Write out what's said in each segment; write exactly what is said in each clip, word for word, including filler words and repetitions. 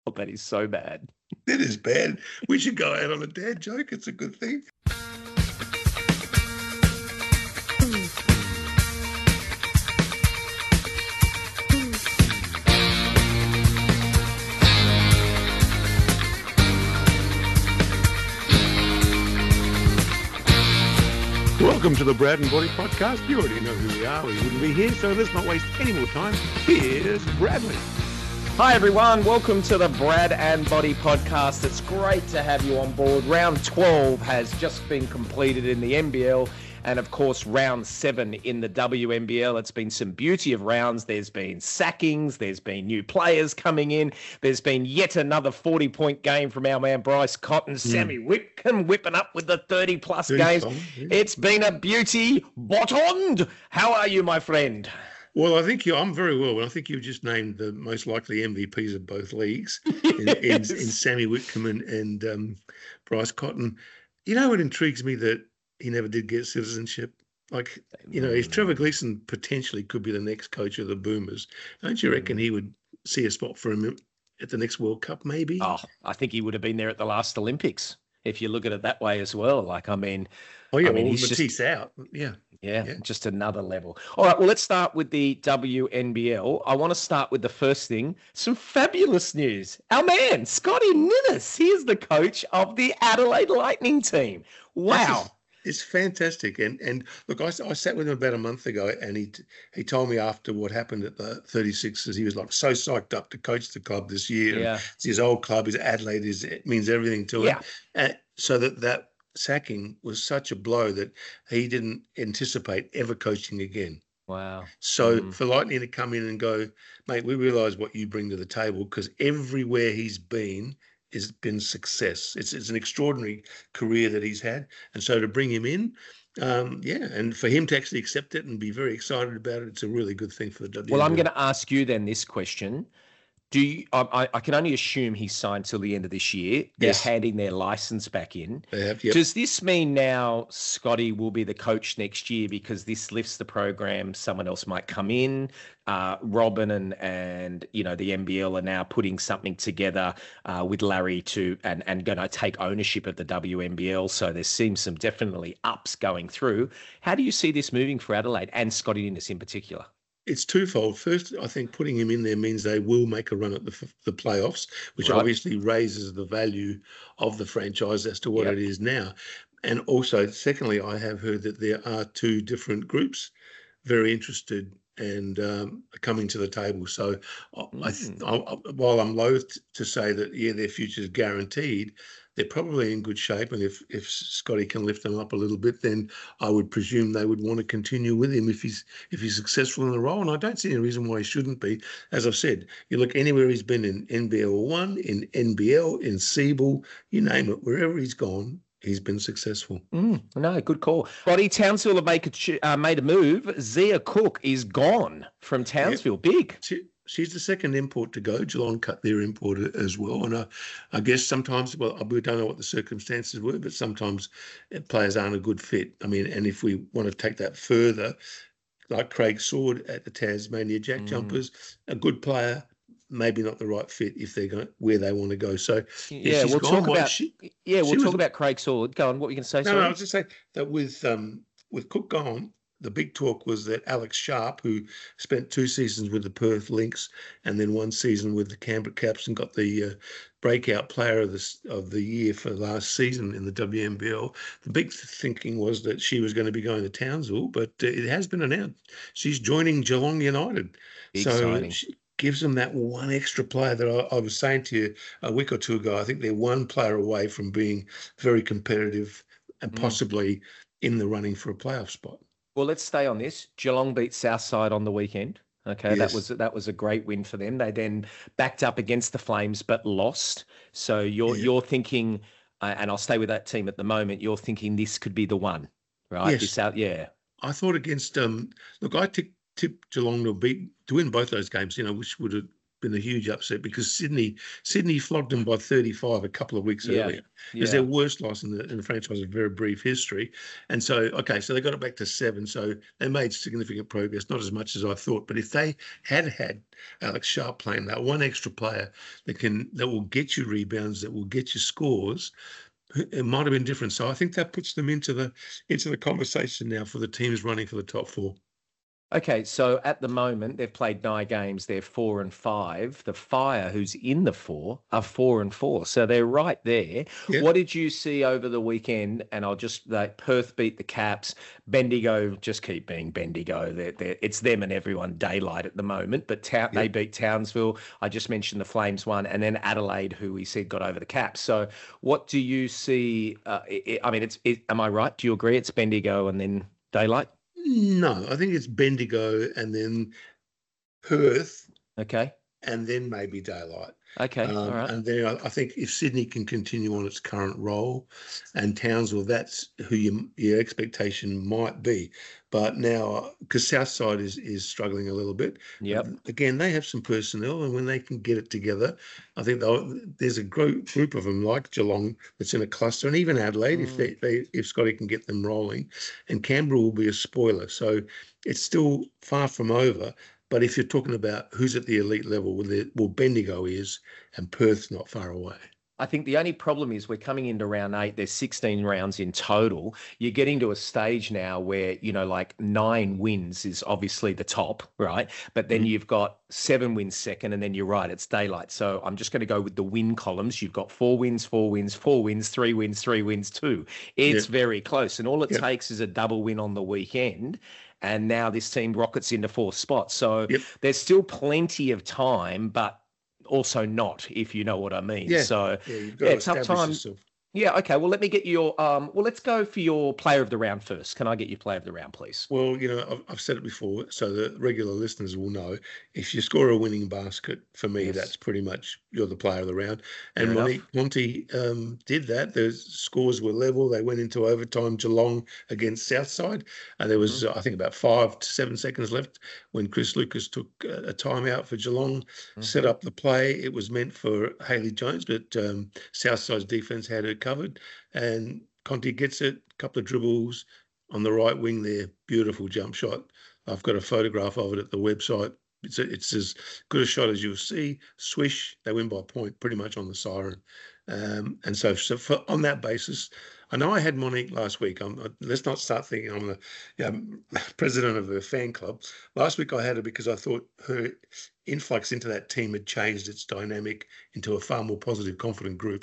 Oh, that is so bad. That is bad. We should go out on a dad joke. It's a good thing. Welcome to the Brad and Body Podcast. You already know who we are. We wouldn't be here, so let's not waste any more time. Here's Bradley. Hi, everyone. Welcome to the Brad and Body Podcast. It's great to have you on board. Round twelve has just been completed in the N B L. And, of course, round seven in the W N B L. It's been some beauty of rounds. There's been sackings. There's been new players coming in. There's been yet another forty-point game from our man Bryce Cotton. Mm. Sammy Whitcomb whipping up with the thirty-plus games. Fun, yeah. It's been a beauty. Botond. How are you, my friend? Well, I think you. I'm very well. I think you've just named the most likely M V Ps of both leagues in, yes. in, in Sammy Whitcomb and, and um, Bryce Cotton. You know what intrigues me that he never did get citizenship. Like, you know, if Trevor Gleeson potentially could be the next coach of the Boomers, don't you reckon he would see a spot for him at the next World Cup, maybe? Oh, I think he would have been there at the last Olympics, if you look at it that way as well. Like, I mean... Oh, yeah, I mean, well, he's Matisse just, out. Yeah. yeah. Yeah, just another level. All right, well, let's start with the W N B L. I want to start with the first thing, some fabulous news. Our man, Scotty Ninnis, he is the coach of the Adelaide Lightning team. Wow. It's fantastic. And and look, I, I sat with him about a month ago and he he told me after what happened at the thirty-sixers, he was like so psyched up to coach the club this year. Yeah. It's his old club, his Adelaide, is it means everything to him. Yeah. And so that that sacking was such a blow that he didn't anticipate ever coaching again. Wow. So mm. for Lightning to come in and go, mate, we realise what you bring to the table, because everywhere he's been, has been success. It's it's an extraordinary career that he's had. And so to bring him in, um, yeah, and for him to actually accept it and be very excited about it, it's a really good thing for the W N B L. Well, I'm going to ask you then this question. Do you, I, I can only assume he's signed till the end of this year. They're yes. handing their license back in. They have, yep. Does this mean now Scotty will be the coach next year because this lifts the program? Someone else might come in. Uh, Robin and and you know the N B L are now putting something together uh, with Larry to and and going to take ownership of the W N B L. So there seems some definitely ups going through. How do you see this moving for Adelaide and Scotty Ninnis in particular? It's twofold. First, I think putting him in there means they will make a run at the the playoffs, which right. obviously raises the value of the franchise as to what yep. it is now. And also, secondly, I have heard that there are two different groups very interested and um, coming to the table. So mm. I th- I, while I'm loath to say that, yeah, their future is guaranteed, they're probably in good shape. And if, if Scotty can lift them up a little bit, then I would presume they would want to continue with him if he's if he's successful in the role. And I don't see any reason why he shouldn't be. As I've said, you look anywhere he's been in N B L one, in N B L, in Siebel, you name it, wherever he's gone, he's been successful. Mm, no, good call. Body Townsville have make a, uh, made a move. Zia Cook is gone from Townsville. Yep. Big. She, she's the second import to go. Geelong cut their import as well. And I, I guess sometimes, well, we don't know what the circumstances were, but sometimes players aren't a good fit. I mean, and if we want to take that further, like Craig Sword at the Tasmania Jack mm. Jumpers, a good player, maybe not the right fit if they're going where they want to go. So yeah, we'll gone, talk about she, yeah, we'll talk was, about Craig Sword. Go on, what were you going to say? No, sorry? no, I was just saying that with um with Cook gone, the big talk was that Alex Sharp, who spent two seasons with the Perth Lynx and then one season with the Canberra Caps and got the uh, breakout player of the of the year for last season in the W N B L. The big thinking was that she was going to be going to Townsville, but uh, it has been announced she's joining Geelong United. Big so signing. She, gives them that one extra player that I, I was saying to you a week or two ago. I think they're one player away from being very competitive and possibly mm. in the running for a playoff spot. Well, let's stay on this. Geelong beat Southside on the weekend. Okay, yes. that was that was a great win for them. They then backed up against the Flames but lost. So you're yeah. you're thinking, uh, and I'll stay with that team at the moment. You're thinking this could be the one, right? Yes. This out, yeah. I thought against um. Look, I tipped. Tip Geelong to beat to win both those games, you know, which would have been a huge upset because Sydney Sydney flogged them by thirty-five a couple of weeks Yeah, earlier. It yeah. was their worst loss in the, in the franchise's very brief history. And so, okay, so they got it back to seven. So they made significant progress, not as much as I thought. But if they had had Alex Sharp playing, that one extra player that can that will get you rebounds, that will get you scores, it might have been different. So I think that puts them into the into the conversation now for the teams running for the top four. Okay, so at the moment they've played nine games. They're four and five. The Fire, who's in the four, are four and four. So they're right there. Yeah. What did you see over the weekend? And I'll just like Perth beat the Caps. Bendigo just keep being Bendigo. They're, they're, it's them and everyone daylight at the moment. But ta- Yeah. they beat Townsville. I just mentioned the Flames one, and then Adelaide, who we said got over the Caps. So what do you see? Uh, it, I mean, it's. It, am I right? Do you agree? It's Bendigo and then daylight. No, I think it's Bendigo and then Perth Okay. and then maybe daylight. Okay. Um, All right. And then I, I think if Sydney can continue on its current role, and Townsville, that's who you, your expectation might be. But now, because Southside is is struggling a little bit. Yep. Again, they have some personnel, and when they can get it together, I think there's a group group of them like Geelong that's in a cluster, and even Adelaide, mm. if they, they if Scotty can get them rolling, and Canberra will be a spoiler. So it's still far from over. But if you're talking about who's at the elite level, well, well, Bendigo is, and Perth's not far away. I think the only problem is we're coming into round eight. There's sixteen rounds in total. You're getting to a stage now where, you know, like nine wins is obviously the top, right? But then mm-hmm. you've got seven wins second, and then you're right, it's daylight. So I'm just going to go with the win columns. You've got four wins, four wins, four wins, three wins, three wins, two. It's yeah. very close. And all it yeah. takes is a double win on the weekend. And now this team rockets into fourth spot. So yep. there's still plenty of time, but also not, if you know what I mean. Yeah. So yeah, you've got yeah, to tough time. Yourself. Yeah, okay. Well, let me get your um. Well, let's go for your player of the round first. Can I get your player of the round, please? Well, you know, I've, I've said it before, so the regular listeners will know. If you score a winning basket, for me, yes. that's pretty much you're the player of the round. And Monty, Monty um, did that. The scores were level. They went into overtime. Geelong against Southside, and there was, mm-hmm. I think, about five to seven seconds left when Chris Lucas took a, a timeout for Geelong, mm-hmm. set up the play. It was meant for Hayley Jones, but um, Southside's defense had it covered, and Conti gets it, a couple of dribbles on the right wing there, beautiful jump shot. I've got a photograph of it at the website. It's a, it's as good a shot as you'll see. Swish, they win by a point pretty much on the siren. Um, and so, so for, on that basis, I know I had Monique last week. I'm, let's not start thinking I'm the you know, president of her fan club. Last week I had her because I thought her influx into that team had changed its dynamic into a far more positive, confident group.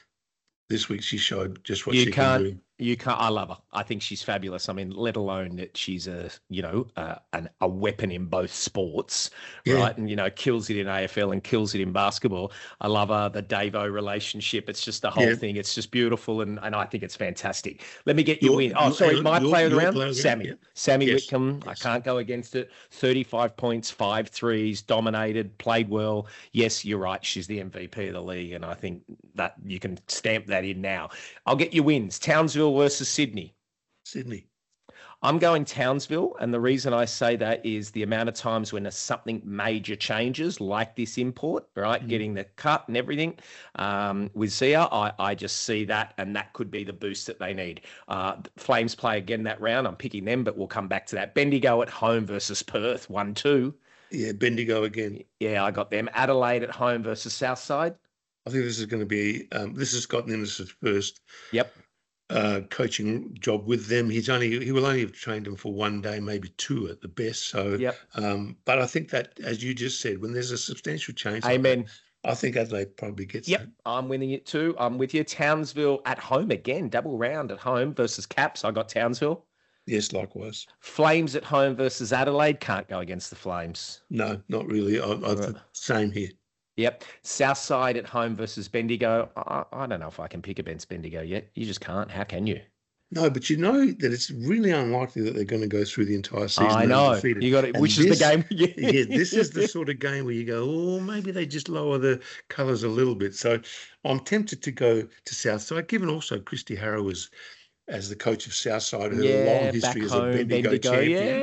This week she showed just what you she can't, can do. You can't. I love her. I think she's fabulous. I mean, let alone that she's a you know uh, an, a weapon in both sports, yeah. right? And you know, kills it in A F L and kills it in basketball. I love her. The Davo relationship. It's just the whole yeah. thing. It's just beautiful, and, and I think it's fantastic. Let me get you your, in. Oh, sorry, your, my your, player of the round, player Sammy. Yeah. Sammy yes. Whitcomb. Yes. I can't go against it. thirty-five points, five threes, dominated, played well. Yes, you're right. She's the M V P of the league, and I think that you can stamp that in now. I'll get you wins. Townsville versus Sydney. Sydney. I'm going Townsville, and the reason I say that is the amount of times when something major changes, like this import, right, mm. getting the cut and everything, um, with Zia, I, I just see that, and that could be the boost that they need. Uh, Flames play again that round. I'm picking them, but we'll come back to that. Bendigo at home versus Perth, one two. Yeah, Bendigo again. Yeah, I got them. Adelaide at home versus Southside. I think this is going to be, um, this has gotten into his first. Yep. Uh, coaching job with them. He's only he will only have trained them for one day, maybe two at the best. So, yep. um, but I think that, as you just said, when there's a substantial change, amen. Like that, I think Adelaide probably gets. Yep, that. I'm winning it too. I'm with you. Townsville at home again, double round at home versus Caps. I got Townsville. Yes, likewise. Flames at home versus Adelaide. Can't go against the Flames. No, not really. I, I right. Same here. Yep. Southside at home versus Bendigo. I, I don't know if I can pick against Bendigo yet. You just can't. How can you? No, but you know that it's really unlikely that they're going to go through the entire season. I know. Undefeated. You got it. Which this, is the game. yeah, this is the sort of game where you go, oh, maybe they just lower the colours a little bit. So I'm tempted to go to Southside, given also Christy Harrow was as the coach of Southside, who yeah, had a long history as a home, Bendigo, Bendigo champion. Yeah, yeah,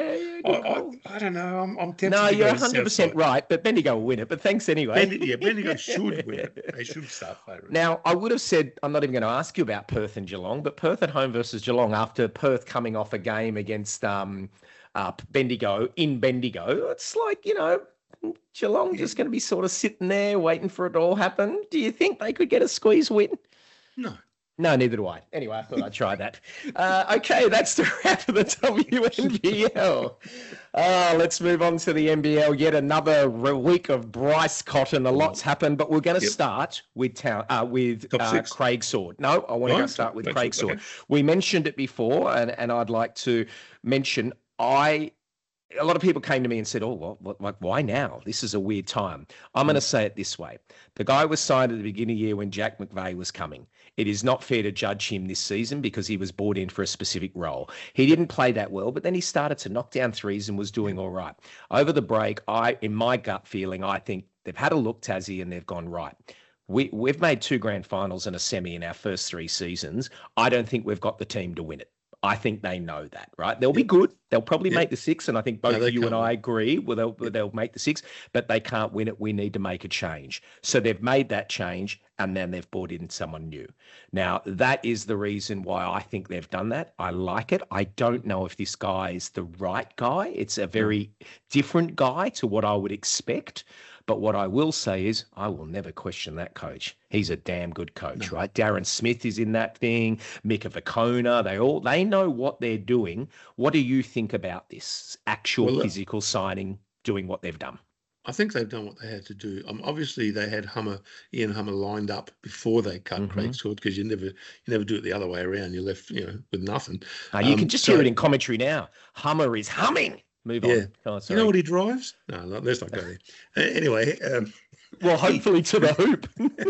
a I, good I, call. I don't know. I'm, I'm tempted No, to you're go one hundred percent Southside. right, but Bendigo will win it. But thanks anyway. Bendigo, yeah, Bendigo should win it. They should start favourites. Now, I would have said, I'm not even going to ask you about Perth and Geelong, but Perth at home versus Geelong after Perth coming off a game against um, uh, Bendigo in Bendigo, it's like, you know, Geelong just going to be sort of sitting there waiting for it to all happen. Do you think they could get a squeeze win? No. No, neither do I. Anyway, I thought I'd try that. Uh, okay, that's the wrap of the W N B L. Uh, let's move on to the N B L. Yet another week of Bryce Cotton. A lot's happened, but we're going to yep. start with town uh, with uh, Craig Sword. No, I want to go start with Craig Sword. Okay. We mentioned it before, and, and I'd like to mention I. A lot of people came to me and said, oh, well, what, what, why now? This is a weird time. I'm mm. going to say it this way. The guy was signed at the beginning of the year when Jack McVeigh was coming. It is not fair to judge him this season because he was brought in for a specific role. He didn't play that well, but then he started to knock down threes and was doing all right. Over the break, I, in my gut feeling, I think they've had a look, Tassie, and they've gone right. We, we've made two grand finals and a semi in our first three seasons. I don't think we've got the team to win it. I think they know that, right? They'll be good. They'll probably yep. make the six, and I think both no, you and I agree. Well, they'll, yep. they'll make the six, but they can't win it. We need to make a change. So they've made that change, and then they've brought in someone new. Now, that is the reason why I think they've done that. I like it. I don't know if this guy is the right guy. It's a very different guy to what I would expect. But what I will say is I will never question that coach. He's a damn good coach, no. right? Darren Smith is in that thing. Mika Vukona, they all they know what they're doing. What do you think about this actual well, physical signing doing what they've done? I think they've done what they had to do. Um, obviously, they had Hummer, Ian Hummer lined up before they cut mm-hmm. Craig Sword because you never you never do it the other way around. You're left you know with nothing. Uh, you um, can just so, hear it in commentary now. Hummer is humming. Move yeah. on. Oh, you know what he drives? No, no let's not go there. Uh, anyway. Um, well, hopefully to the hoop.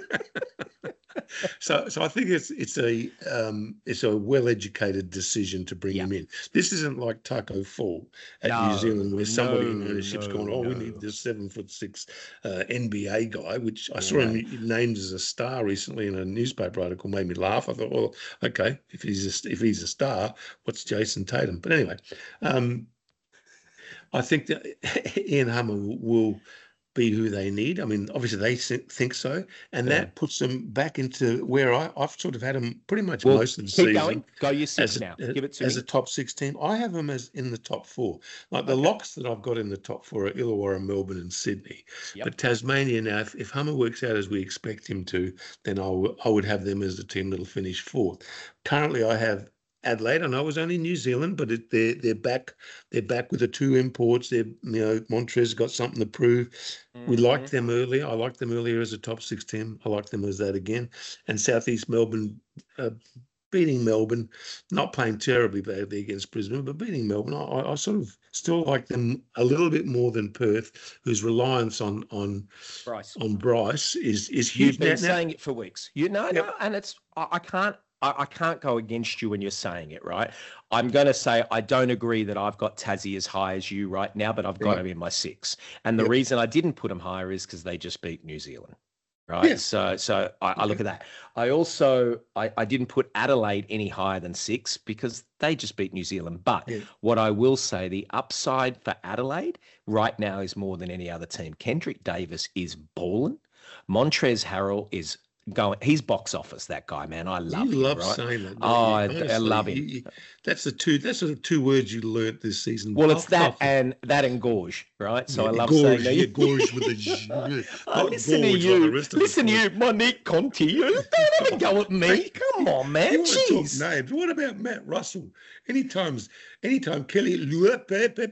so, so I think it's it's a um, it's a well-educated decision to bring yeah. him in. This isn't like Taco Fall at no, New Zealand, where somebody in ownership's no, gone, "Oh, no. we need this seven foot six uh, N B A guy," which I saw him named as a star recently in a newspaper article. Made me laugh. I thought, well, okay, if he's a, if he's a star, what's Jason Tatum? But anyway. Um, I think that Ian Hummer will be who they need. I mean, obviously they think so, and yeah. that puts them back into where I, I've sort of had them pretty much well, most of the keep season. Going. Go your six as, now. Give it to as me. a top six team. I have them as in the top four. Like the okay. locks that I've got in the top four are Illawarra, Melbourne, and Sydney. Yep. But Tasmania now, if, if Hummer works out as we expect him to, then I, w- I would have them as the team that'll finish fourth. Currently, I have Adelaide. I know it was only New Zealand, but it, they're they're back. They're back with the two imports. They're you know Montrez got something to prove. Mm-hmm. We liked them earlier. I liked them earlier as a top six team. I like them as that again. And Southeast Melbourne uh, beating Melbourne, not playing terribly badly against Brisbane, but beating Melbourne. I, I sort of still like them a little bit more than Perth, whose reliance on on Bryce on Bryce is is huge. You've been now, saying now, it for weeks. You know, yep. no, and it's I, I can't. I can't go against you when you're saying it, right? I'm going to say I don't agree that I've got Tassie as high as you right now, but I've got right. him in my six. And the yep. reason I didn't put him higher is because they just beat New Zealand, right? Yeah. So so I, okay. I look at that. I also, I, I didn't put Adelaide any higher than six because they just beat New Zealand. But yeah. what I will say, the upside for Adelaide right now is more than any other team. Kendrick Davis is balling. Montrez Harrell is going, he's box office, that guy, man. I love you him. love right? saying that. Oh, I, I love him. You, you, that's the two. That's the two words you learnt this season. Well, it's that and that and gorge, right? So yeah, I love gorge, saying that. Yeah, gorge with the. Oh, listen to you. Like listen to you, Monique Conti. You don't ever go at me. Come on, man. You Jeez. Talk names. What about Matt Russell? Anytime, anytime Kelly, you know,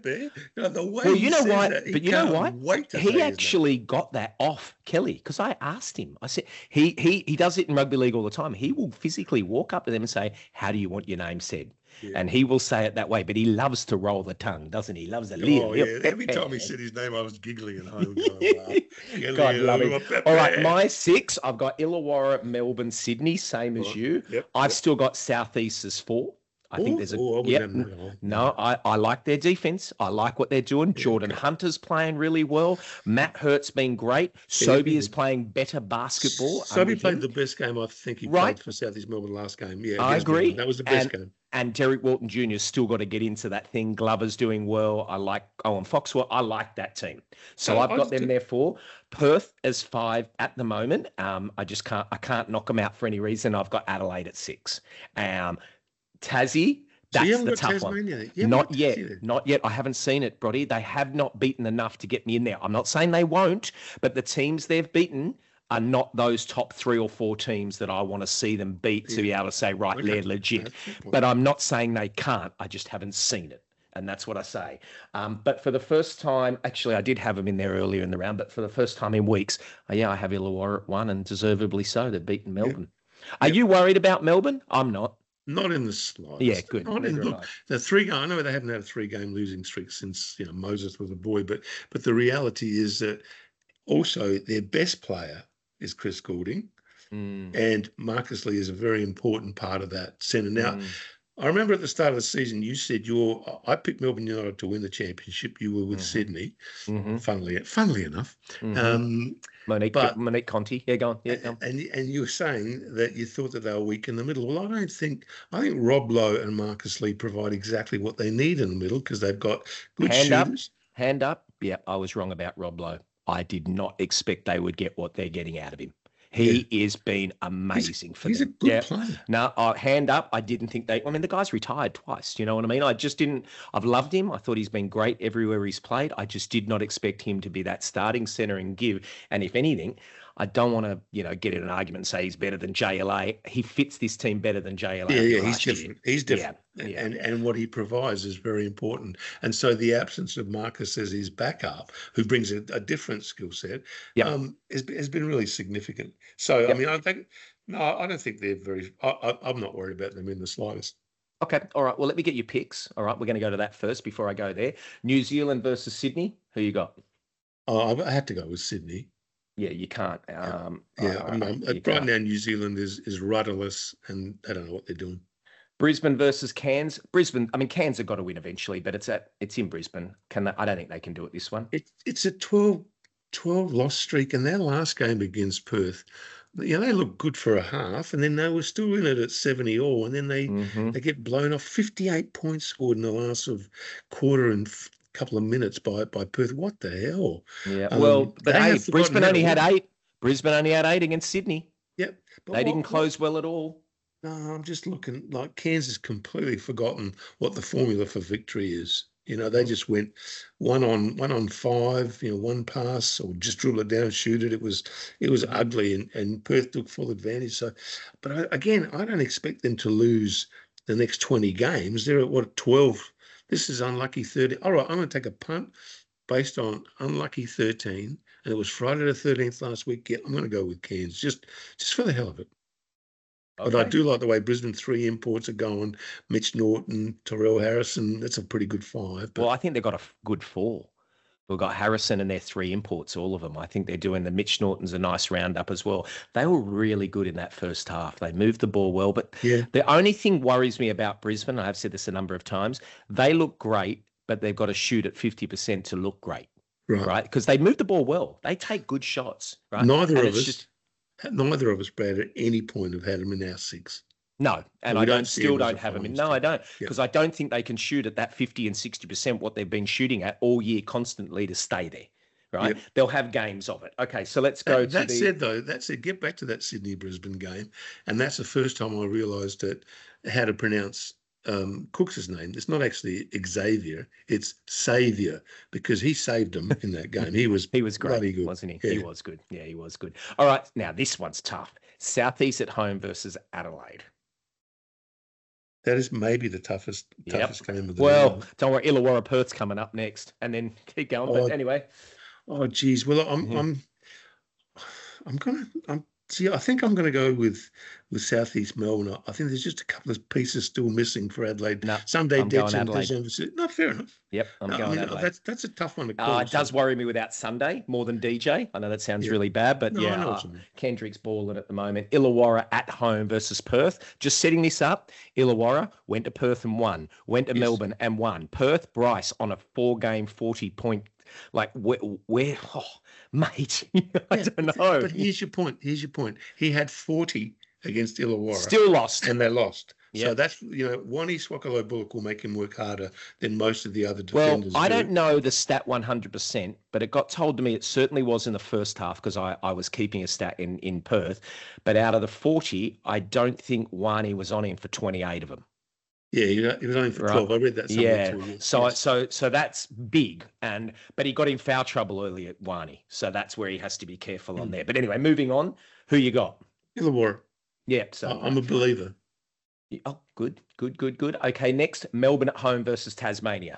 the way well, you know what? That, but you know what? He actually name. got that off Kelly because I asked him. I said he he he does it in rugby league all the time. He will physically walk up to them and say, "How do you want your name said?" Yeah. And he will say it that way, but he loves to roll the tongue, doesn't he? He loves a little. Oh, yeah. Every time he said his name, I was giggling at home. Going, wow. God love him. All right, my six, I've got Illawarra, Melbourne, Sydney, same as you. Yep, I've yep. still got Southeast as four. I Ooh, think there's a ooh, yep. No, I, I like their defense. I like what they're doing. Yeah, Jordan okay. Hunter's playing really well. Matt Hurt's been great. Sobey is playing better basketball. Sobey played him. the best game I think he right? played for Southeast Melbourne last game. Yeah, I agree. Melbourne. That was the best and, game. And Derek Walton Junior's still got to get into that thing. Glover's doing well. I like Owen Foxwell. I like that team. So I- I've I got just them do- there for Perth as five at the moment. Um, I just can't I can't knock them out for any reason. I've got Adelaide at six. Um, Tassie, So you that's haven't the got tough one. Tasmania there? You haven't Not got yet. Tassie there? Not yet. I haven't seen it, Brody. They have not beaten enough to get me in there. I'm not saying they won't, but the teams they've beaten are not those top three or four teams that I want to see them beat to be able to say, right, Okay. they're legit. No, fair point. But I'm not saying they can't. I just haven't seen it. And that's what I say. Um, but for the first time, actually, I did have them in there earlier in the round, but for the first time in weeks, uh, yeah, I have Illawarra at one, and deservedly so. They've beaten Melbourne. Are Yep. you worried about Melbourne? I'm not. Not in the slightest. Yeah, good. Not in, Neither am look, I. the three. I know they haven't had a three-game losing streak since you know Moses was a boy, but but the reality is that also their best player is Chris Goulding, Mm, and Marcus Lee is a very important part of that centre. Now, mm, I remember at the start of the season, you said you're. I picked Melbourne United to win the championship. You were with Mhm. Sydney, mhm, funnily, funnily enough. mhm. Um, Monique, but- Monique Conti. Yeah, go on. Yeah, go on. and and you were saying that you thought that they were weak in the middle. Well, I don't think. I think Rob Lowe and Marcus Lee provide exactly what they need in the middle because they've got good Hand up. shooters. Hand up. Yeah, I was wrong about Rob Lowe. I did not expect they would get what they're getting out of him. He has been amazing for He's a them. good Yeah. player. No, uh, hand up. I didn't think they. I mean, the guy's retired twice. You know what I mean? I just didn't. I've loved him. I thought he's been great everywhere he's played. I just did not expect him to be that starting center and give. And if anything, I don't want to, you know, get in an argument and say he's better than J L A. He fits this team better than J L A. Yeah, yeah, he's last year. different. He's different. Yeah, yeah. And and what he provides is very important. And so the absence of Marcus as his backup, who brings a, a different skill set, Yep. um, has, has been really significant. So I Yep. mean, I think no, I don't think they're very. I, I, I'm not worried about them in the slightest. Okay. All right. Well, let me get your picks. All right. We're going to go to that first before I go there. New Zealand versus Sydney. Who you got? Oh, I had to go with Sydney. Yeah, you can't. Um, Yeah, uh, I'm, I'm, you right can't. now New Zealand is is rudderless, and they don't know what they're doing. Brisbane versus Cairns. Brisbane. I mean, Cairns have got to win eventually, but it's at it's in Brisbane. Can they, I don't think they can do it this one. It, it's a twelve, twelve loss streak, and their last game against Perth, you know, they looked good for a half, and then they were still in it at seventy all, and then they Mhm. they get blown off. fifty-eight points scored in the last sort of quarter and f- couple of minutes by by Perth. What the hell? Yeah. Um, Well, but they hey, have forgotten Brisbane how to only had win. eight. Brisbane only had eight against Sydney. Yep. But They what- didn't what- close well at all. No, I'm just looking like Cairns has completely forgotten what the formula for victory is. You know, they just went one on one on five, you know, one pass or just dribble it down, shoot it. It was it was ugly, and, and Perth took full advantage. So, but I, again, I don't expect them to lose the next twenty games. They're at what twelve. This is unlucky thirty. All right, I'm going to take a punt based on unlucky thirteen, and it was Friday the thirteenth last week. Yeah, I'm going to go with Cairns just just for the hell of it. But I Okay. do like the way Brisbane three imports are going. Mitch Norton, Terrell Harrison. That's a pretty good five. But Well, I think they've got a f- good four. We've got Harrison and their three imports, all of them. I think they're doing the Mitch Norton's a nice roundup as well. They were really good in that first half. They moved the ball well, but yeah, the only thing worries me about Brisbane, I've said this a number of times, they look great, but they've got to shoot at fifty percent to look great, right. right? Because they move the ball well. They take good shots, right? Neither And of it's us, just- neither of us, Brad, at any point have had them in our six. No, and we I don't don't see still them as don't a have them in. finals No, team. I don't, Yeah. because I don't think they can shoot at that fifty and sixty percent what they've been shooting at all year constantly to stay there, right? Yep. They'll have games of it. Okay, so let's go That, to that the. said, though, that said, get back to that Sydney Brisbane game, and that's the first time I realised that how to pronounce um, Cooks' name. It's not actually Xavier; it's Saviour because he saved them in that game. He was He was great, bloody good. wasn't he? He Yeah. was good. Yeah, he was good. All right, now this one's tough. Southeast at home versus Adelaide. That is maybe the toughest Yep. toughest game of the Well, year. don't worry, Illawarra Perth's coming up next, and then keep going. Oh, But anyway, Oh, geez. Well, I'm, Mhm. I'm, I'm gonna, I'm. See, I think I'm gonna go with with Southeast Melbourne. I think there's just a couple of pieces still missing for Adelaide. No, Sunday I'm going Dixon, Adelaide. December. No, fair enough. yep, I'm No, I going mean, Adelaide. that's that's a tough one to call. Uh, it does so- worry me without Sunday more than D J. I know that sounds Yeah. really bad, but No, I yeah, know what uh, you mean. Kendrick's balling at the moment. Illawarra at home versus Perth. Just setting this up, Illawarra went to Perth and won, went to Yes. Melbourne and won. Perth, Bryce on a four-game, forty-point, like, where, where oh, mate, I Yeah, don't but- know. But here's your point. Here's your point. He had forty against Illawarra, Still lost. and they lost. So Yep. that's, you know, Wani Swakalo Bullock will make him work harder than most of the other Well, defenders I do. don't know the stat one hundred percent, but it got told to me it certainly was in the first half because I, I was keeping a stat in, in Perth. But out of the forty, I don't think Wani was on him for twenty-eight of them. Yeah, he he was only for Right. twelve. I read that somewhere Yeah. too. Yes, So yes. so so that's big. And but he got in foul trouble early at Wani. So that's where he has to be careful on Mm. there. But anyway, moving on. Who you got? Illawarra. Yeah. So I- I'm a believer. oh, good, good, good, good. Okay, next, Melbourne at home versus Tasmania.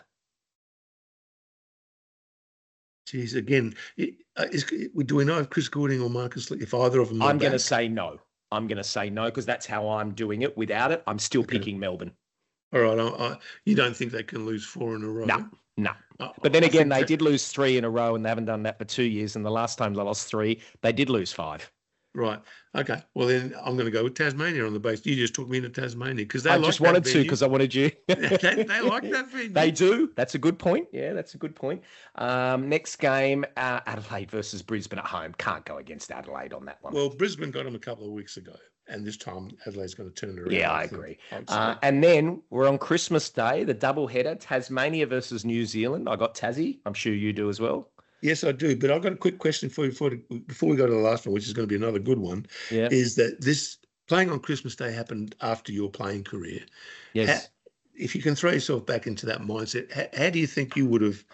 Geez, again, it, uh, is, do we know if Chris Goulding or Marcus Lee, if either of them are I'm going to back? say no. I'm going to say no because that's how I'm doing it. Without it, I'm still Okay. picking Melbourne. All right, I, I, you don't think they can lose four in a row? No, no. I- But then I again, think they that- did lose three in a row and they haven't done that for two years. And the last time they lost three, they did lose five. Right. Okay. Well, then I'm going to go with Tasmania on the base. You just took me into Tasmania because they I like just that wanted to venue. because I wanted you. they, they like that venue. They do. That's a good point. Yeah, that's a good point. Um, next game, uh, Adelaide versus Brisbane at home. Can't go against Adelaide on that one. Well, Brisbane got them a couple of weeks ago, and this time Adelaide's going to turn it around. Yeah, I think. agree. I'd say. Uh, and then we're on Christmas Day, the double header, Tasmania versus New Zealand. I got Tassie. I'm sure you do as well. Yes, I do. But I've got a quick question for you before, before we go to the last one, which is going to be another good one. Yeah. Is that this playing on Christmas Day happened after your playing career? Yes. How, if you can throw yourself back into that mindset, how, how do you think you would have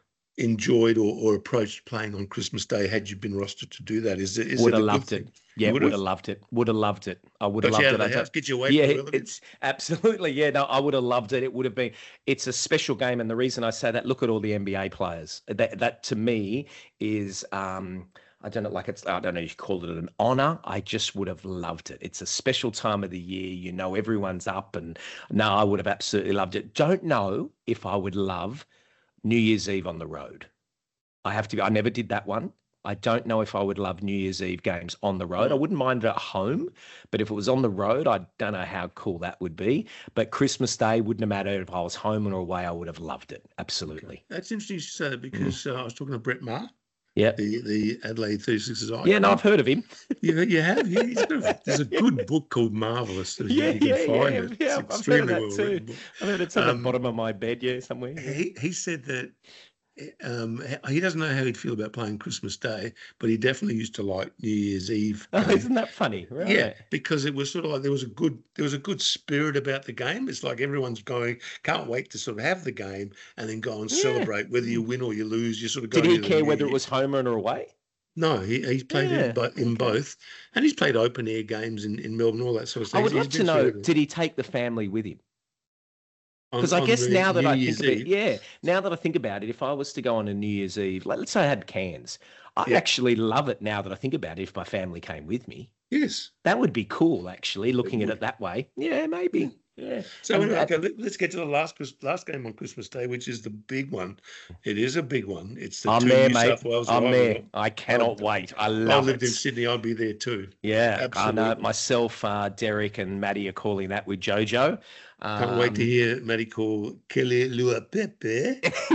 enjoyed or, or approached playing on Christmas Day had you been rostered to do that? Is it? Is Would it have a good loved thing? it. Yeah, would would have? have loved it. Would have loved it. I would have Got you out loved of it. the I house, don't- get you away yeah, from it- Willoughby? it's absolutely. Yeah, no, I would have loved it. It would have been. It's a special game, and the reason I say that, look at all the N B A players. That that to me is. Um, I don't know, like it's, I don't know if you call it an honor. I just would have loved it. It's a special time of the year. You know, everyone's up and no, I would have absolutely loved it. Don't know if I would love New Year's Eve on the road. I have to, I never did that one. I don't know if I would love New Year's Eve games on the road. I wouldn't mind it at home, but if it was on the road, I don't know how cool that would be. But Christmas Day wouldn't have mattered if I was home or away. I would have loved it. Absolutely. That's interesting you say that because uh, I was talking to Brett Maher, Yeah. the, the Adelaide thirty-sixers icon. Yeah, no, I've heard of him. You, you have? Yeah, he's got a, there's a good book called Marvelous. That Yeah, you can yeah, find yeah, it. yeah. It's I've heard of extremely that well too. written book. I've heard it's at Um, the bottom of my bed, yeah, somewhere. He he said that um, he doesn't know how he'd feel about playing Christmas Day, but he definitely used to like New Year's Eve. Oh, game. isn't that funny? Right. Yeah, because it was sort of like there was a good there was a good spirit about the game. It's like everyone's going, can't wait to sort of have the game and then go and Yeah. celebrate whether you win or you lose. You sort of go. Did he into the care new whether it year. was home or away? No, he he's played Yeah, in, bo- in okay. both, and he's played open air games in, in Melbourne, all that sort of stuff. I would He's- love he's to been know, through everything. did he take the family with him? On- Because I on guess the now that New I Year's think of it, Eve. yeah, now that I think about it, if I was to go on a New Year's Eve, like, let's say I had Cairns, I Yeah. actually love it now that I think about it if my family came with me. Yes. That would be cool, actually, looking at it that way. Yeah, maybe. Yeah. So And anyway, that- okay, let, us get to the last Chris- last game on Christmas Day, which is the big one. It is a big one. It's the I'm two there, New mate. South Wales I'm rivals. there. I cannot I- wait. I I love lived it. in Sydney. I'd be there too. Yeah, I know Absolutely. myself, uh, Derek, and Maddie are calling that with Jojo. Can't wait to Um, hear Matty call Kelly Lua Pepe,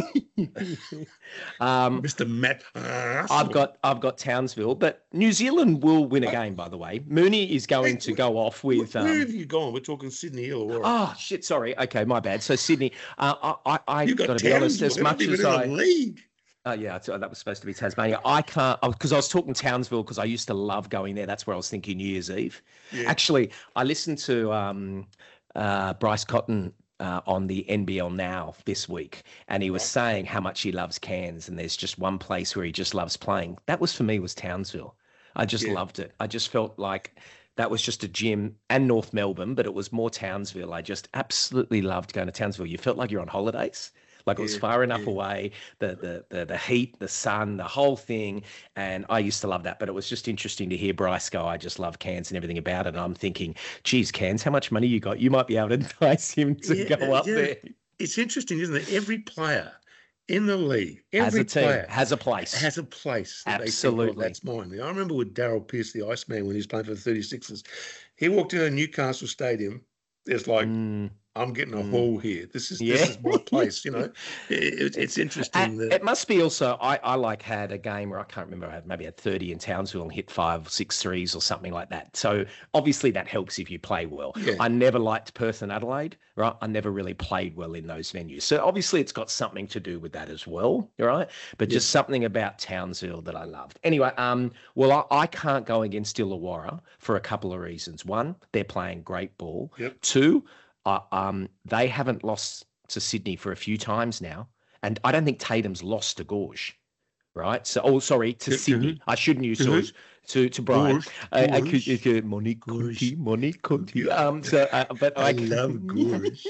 um, Mister Matt. I've got I've got Townsville, but New Zealand will win a game. By the way, Mooney is going to go off with. Where, where Um, have you gone? We're talking Sydney Illawarra. oh shit! Sorry. Okay, my bad. So Sydney, uh, I I I you got got to be honest. Townsville. As They're not much even as in I the league. Oh, yeah, I thought that was supposed to be Tasmania. I can't, because I was talking Townsville because I used to love going there. That's where I was thinking New Year's Eve. Yeah. Actually, I listened to um, uh, Bryce Cotton uh, on the N B L Now this week, and he was saying how much he loves Cairns, and there's just one place where he just loves playing. That was for me was Townsville. I just Yeah. loved it. I just felt like that was just a gym, and North Melbourne, but it was more Townsville. I just absolutely loved going to Townsville. You felt like you're on holidays. Like it was Yeah, far enough yeah. away, the, the the the heat, the sun, the whole thing. And I used to love that. But it was just interesting to hear Bryce go, I just love Cairns and everything about it. And I'm thinking, geez, Cairns, how much money you got? You might be able to entice him to Yeah, go up yeah. there. It's interesting, isn't it? Every player in the league, As every a team, player has a place. has a place. That They think, Absolutely. oh, that's mine. I remember with Daryl Pierce, the Iceman, when he was playing for the thirty-sixers. He walked into Newcastle Stadium. There's like Mm, I'm getting a Mm. haul here. This is Yeah. this is my place. You know, it, it's interesting Uh, that it must be also. I, I like had a game where I can't remember. I had maybe had thirty in Townsville and hit five, six threes or something like that. So obviously that helps if you play well. Yeah. I never liked Perth and Adelaide. Right, I never really played well in those venues. So obviously it's got something to do with that as well. Right, but just Yeah. something about Townsville that I loved. Anyway, um, well I, I can't go against Illawarra for a couple of reasons. One, they're playing great ball. Yep. Two, uh, um, they haven't lost to Sydney for a few times now. And I don't think Tatum's lost to Gorge, right? So, oh, sorry, to To- Sydney. to I shouldn't use To who? Gorge. To, to Brian. Gorge, I, I Gorge, could, uh, Monique Gorge. Conti, Monique Conti. Yeah. Um, so, uh, but I I, love Gorge.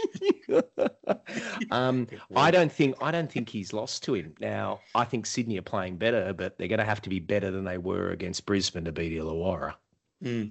um, I don't think I don't think he's lost to him. Now, I think Sydney are playing better, but they're going to have to be better than they were against Brisbane to beat Illawarra. Mm.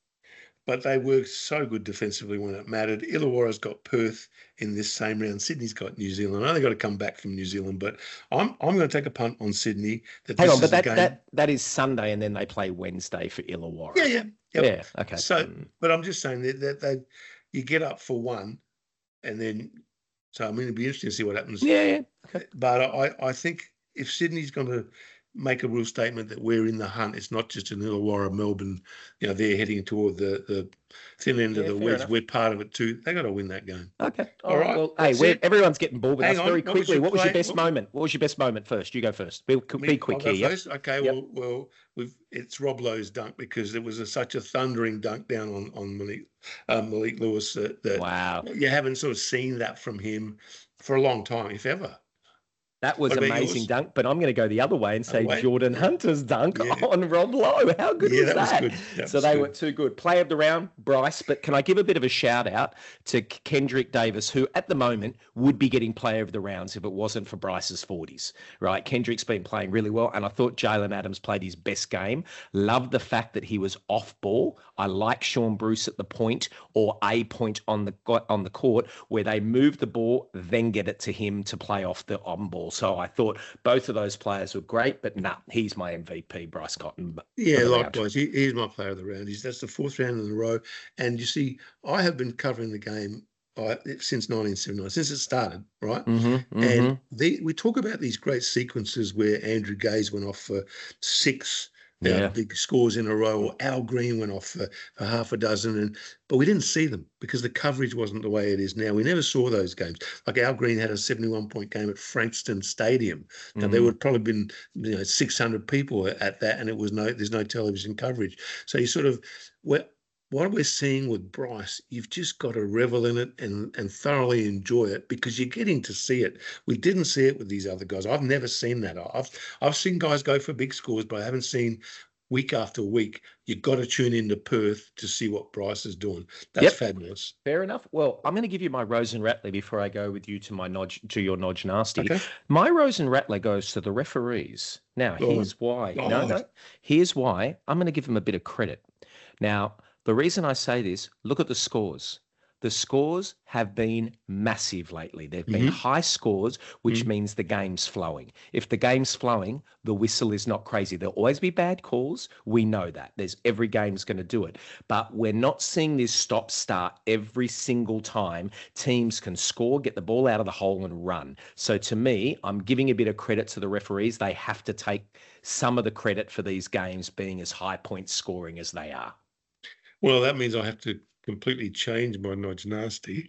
But they were so good defensively when it mattered. Illawarra's got Perth in this same round. Sydney's got New Zealand. I know they've got to come back from New Zealand, but I'm I'm going to take a punt on Sydney. That Hang this on, but is a that, game. that that is Sunday, and then they play Wednesday for Illawarra. Yeah, yeah, yep. Yeah. Okay. So, Mm. but I'm just saying that, that they, you get up for one, and then, so I mean, it'd be interesting to see what happens. Yeah. Yeah. Okay. But I, I think if Sydney's going to make a real statement that we're in the hunt, it's not just an Illawarra, Melbourne, you know, they're heading toward the, the thin end Yeah, of the fair wedge. enough. We're part of it too. They got to win that game. Okay. All All right. right, Well, hey, that's we're, it. everyone's getting bored with Hang us on, very what was quickly. your What was your play? best What- moment? What was your best moment first? You go first. Be, be Me- quick I'll go here. Yep. first? Okay, Yep. well, well, we've it's Rob Lowe's dunk because it was a, such a thundering dunk down on on Malik, uh, Malik Lewis that, that Wow. you haven't sort of seen that from him for a long time, if ever. That was What about amazing yours? dunk, but I'm going to go the other way and say Other way? Jordan Hunter's dunk Yeah. on Rob Lowe. How good Yeah, was that was that? good. That so was they good. were too good. Play of the round, Bryce, but can I give a bit of a shout out to Kendrick Davis, who at the moment would be getting player of the rounds if it wasn't for Bryce's forties, right? Kendrick's been playing really well, and I thought Jalen Adams played his best game. Loved the fact that he was off ball. I like Sean Bruce at the point or a point on the on the court where they move the ball, then get it to him to play off the on ball. So I thought both of those players were great, but nah, he's my M V P, Bryce Cotton. Yeah, for the round. likewise. He, he's my player of the round. He's that's the fourth round in a row. And you see, I have been covering the game uh, since nineteen seventy-nine, since it started, right? Mm-hmm, mm-hmm. And the, we talk about these great sequences where Andrew Gaze went off for six uh, Yeah. big scores in a row, or Al Green went off for, for half a dozen, and but we didn't see them because the coverage wasn't the way it is now. We never saw those games. Like Al Green had a seventy-one point game at Frankston Stadium. Now there Mhm. would probably been you know six hundred people at that, and it was no there's no television coverage. So you sort of well, what we're seeing with Bryce, you've just got to revel in it and, and thoroughly enjoy it because you're getting to see it. We didn't see it with these other guys. I've never seen that. I've I've seen guys go for big scores, but I haven't seen week after week. You've got to tune into Perth to see what Bryce is doing. That's Yep. fabulous. Fair enough. Well, I'm going to give you my Rose and Rattler before I go with you to my nodge to your Nodge Nasty. Okay. My Rose and Rattler goes to the referees. Now, Oh, here's why. No, God. no. Here's why. I'm going to give them a bit of credit. Now, the reason I say this, look at the scores. The scores have been massive lately. They've been Mhm. high scores, which Mhm. means the game's flowing. If the game's flowing, the whistle is not crazy. There'll always be bad calls. We know that. There's every game's going to do it. But we're not seeing this stop start every single time. Teams can score, get the ball out of the hole and run. So to me, I'm giving a bit of credit to the referees. They have to take some of the credit for these games being as high point scoring as they are. Well, that means I have to completely change my Nodge Nasty.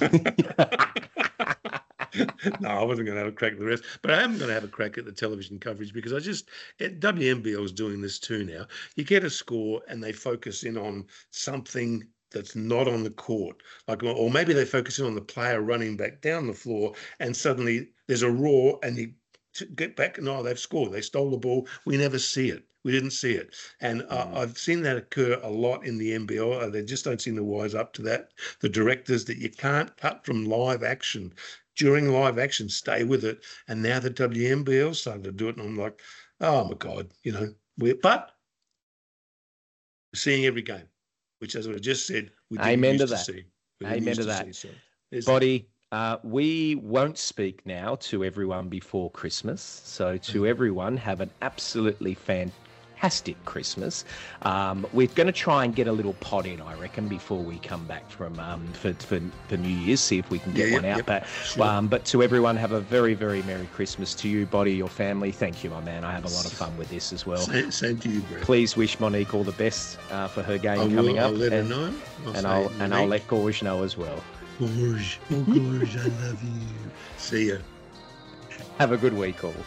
No, I wasn't going to have a crack at the rest, but I am going to have a crack at the television coverage because I just, at W N B L is doing this too now. You get a score and they focus in on something that's not on the court, like, or maybe they focus in on the player running back down the floor and suddenly there's a roar and you t- get back and, oh, they've scored. They stole the ball. We never see it. We didn't see it. And uh, Mm. I've seen that occur a lot in the N B L. Uh, They just don't seem to wise up to that. The directors that you can't cut from live action. During live action, stay with it. And now the W N B L started to do it. And I'm like, oh my God, you know, we're, but we're seeing every game, which, as I just said, we didn't Amen to used to that. see. We didn't Amen used to that. see, so there's- Body, uh, we won't speak now to everyone before Christmas. So to everyone, have an absolutely fantastic fantastic Christmas. Um, we're going to try and get a little pod in, I reckon, before we come back from um, for, for for New Year's. See if we can get Yeah, one yep, out. yep, But sure. um, but to everyone, have a very very Merry Christmas to you, Body, your family. Thank you, my man. I have a lot of fun with this as well. Same, same to you, Brett. Please wish Monique all the best uh, for her game I will, coming up. I'll let her and, know. I'll and say, I'll and I'll Monique, let Gorge know as well. Gorge, oh Gorge, I love you. See ya. Have a good week, all.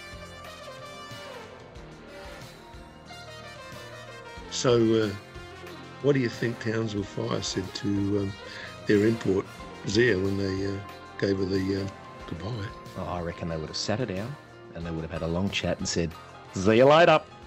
So, uh, what do you think Townsville Fire said to um, their import, Zia, when they uh, gave her the uh, goodbye? Oh, I reckon they would have sat her down and they would have had a long chat and said, "See you later."